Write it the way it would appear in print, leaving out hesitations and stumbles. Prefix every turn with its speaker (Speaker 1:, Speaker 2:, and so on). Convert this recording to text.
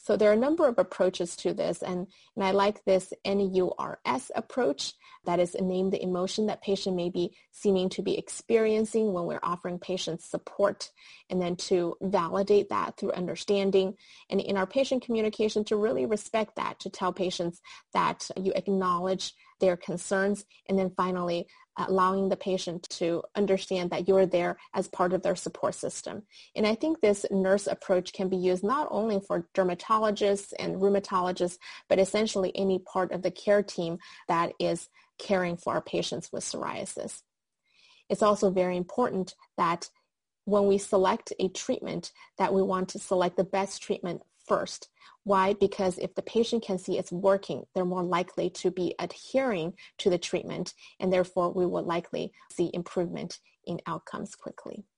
Speaker 1: So there are a number of approaches to this, and I like this NURS approach, that is, name the emotion that patient may be seeming to be experiencing when we're offering patients support, and then to validate that through understanding, and in our patient communication to really respect that, to tell patients that you acknowledge their concerns, and then finally allowing the patient to understand that you're there as part of their support system. And I think this NURS approach can be used not only for dermatologists and rheumatologists, but essentially any part of the care team that is caring for our patients with psoriasis. It's also very important that when we select a treatment, that we want to select the best treatment first. Why? Because if the patient can see it's working, they're more likely to be adhering to the treatment, and therefore we will likely see improvement in outcomes quickly.